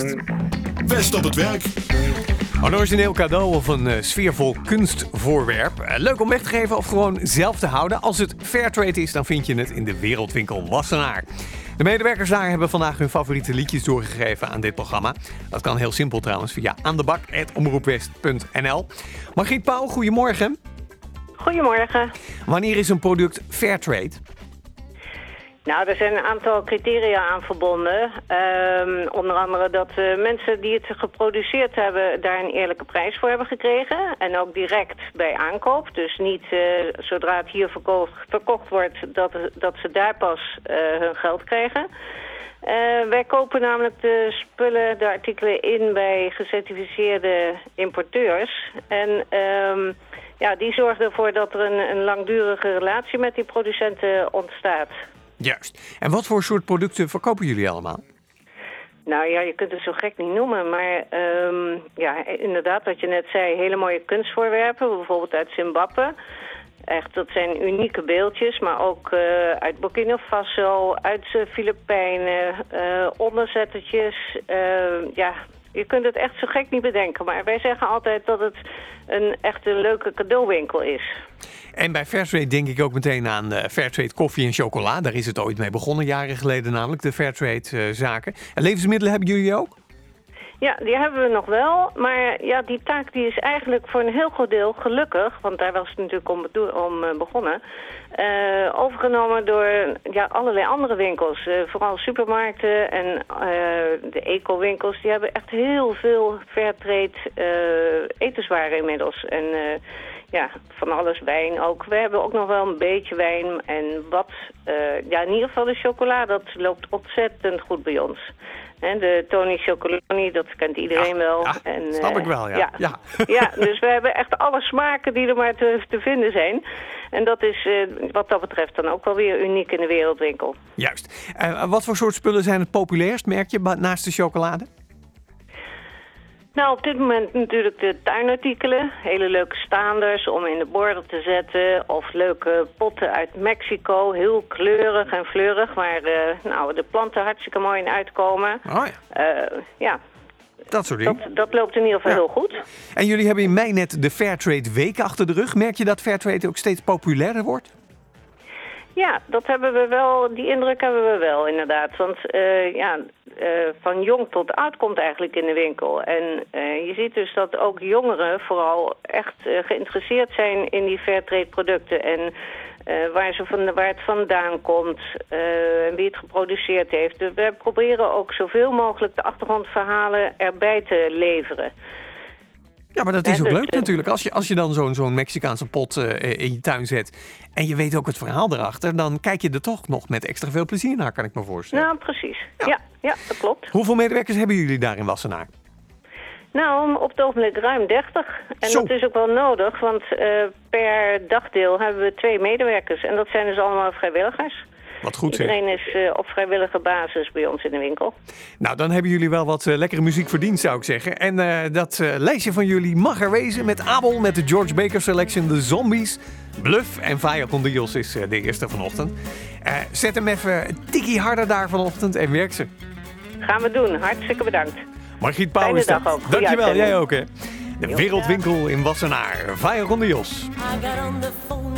Best op het werk. Een origineel cadeau of een sfeervol kunstvoorwerp. Leuk om weg te geven of gewoon zelf te houden. Als het Fairtrade is, dan vind je het in de Wereldwinkel Wassenaar. De medewerkers daar hebben vandaag hun favoriete liedjes doorgegeven aan dit programma. Dat kan heel simpel trouwens via aandebak@omroepwest.nl. Margriet Pauw, goedemorgen. Goedemorgen. Wanneer is een product Fairtrade? Nou, er zijn een aantal criteria aan verbonden. Onder andere dat mensen die het geproduceerd hebben daar een eerlijke prijs voor hebben gekregen. En ook direct bij aankoop. Dus niet zodra het hier verkocht wordt dat ze daar pas hun geld krijgen. Wij kopen namelijk de artikelen in bij gecertificeerde importeurs. En die zorgen ervoor dat er een langdurige relatie met die producenten ontstaat. Juist. En wat voor soort producten verkopen jullie allemaal? Nou ja, je kunt het zo gek niet noemen, maar inderdaad wat je net zei, hele mooie kunstvoorwerpen, bijvoorbeeld uit Zimbabwe. Echt, dat zijn unieke beeldjes, maar ook uit Burkina Faso, uit Filipijnen, onderzettertjes. Je kunt het echt zo gek niet bedenken, maar wij zeggen altijd dat het een echte leuke cadeauwinkel is. En bij Fairtrade denk ik ook meteen aan Fairtrade koffie en chocola. Daar is het ooit mee begonnen, jaren geleden namelijk, de Fairtrade zaken. En levensmiddelen hebben jullie ook? Ja, die hebben we nog wel. Maar ja, die taak die is eigenlijk voor een heel groot deel gelukkig, want daar was het natuurlijk om begonnen, overgenomen door allerlei andere winkels. Vooral supermarkten en de eco-winkels. Die hebben echt heel veel Fairtrade etenswaren inmiddels. En van alles wijn ook. We hebben ook nog wel een beetje wijn en in ieder geval de chocola, dat loopt ontzettend goed bij ons. En de Tony Chocoloni, dat kent iedereen wel. Ja, en, snap ik wel, ja. Ja, dus we hebben echt alle smaken die er maar te vinden zijn. En dat is wat dat betreft dan ook wel weer uniek in de wereldwinkel. Juist. Wat voor soort spullen zijn het populairst, merk je, naast de chocolade? Nou, op dit moment natuurlijk de tuinartikelen. Hele leuke staanders om in de borden te zetten. Of leuke potten uit Mexico. Heel kleurig en fleurig. Waar de planten hartstikke mooi in uitkomen. Oh ja. Dat soort dingen. Dat loopt in ieder geval heel goed. En jullie hebben in mei net de Fairtrade Week achter de rug. Merk je dat Fairtrade ook steeds populairder wordt? Ja, dat hebben we wel. Die indruk hebben we wel, inderdaad. Want van jong tot oud komt eigenlijk in de winkel. En je ziet dus dat ook jongeren vooral echt geïnteresseerd zijn in die Fairtrade producten. En waar het vandaan komt en wie het geproduceerd heeft. Dus we proberen ook zoveel mogelijk de achtergrondverhalen erbij te leveren. Ja, maar dat is ook leuk natuurlijk. Als je dan zo'n Mexicaanse pot in je tuin zet en je weet ook het verhaal erachter, dan kijk je er toch nog met extra veel plezier naar, kan ik me voorstellen. Nou, precies. Ja, dat klopt. Hoeveel medewerkers hebben jullie daar in Wassenaar? Nou, op het ogenblik ruim 30. En dat is ook wel nodig, want per dagdeel hebben we 2 medewerkers. En dat zijn dus allemaal vrijwilligers. Wat goed zeg. Iedereen is op vrijwillige basis bij ons in de winkel. Nou, dan hebben jullie wel wat lekkere muziek verdiend, zou ik zeggen. En dat lijstje van jullie mag er wezen met Abel, met de George Baker Selection, de Zombies, Bluff en Vaya con Dios is de eerste vanochtend. Zet hem even een tikkie harder daar vanochtend en werk ze. Gaan we doen. Hartstikke bedankt. Margriet Pauw is dat. Dankjewel, jij ook hè. De Wereldwinkel in Wassenaar. Vaya con Dios.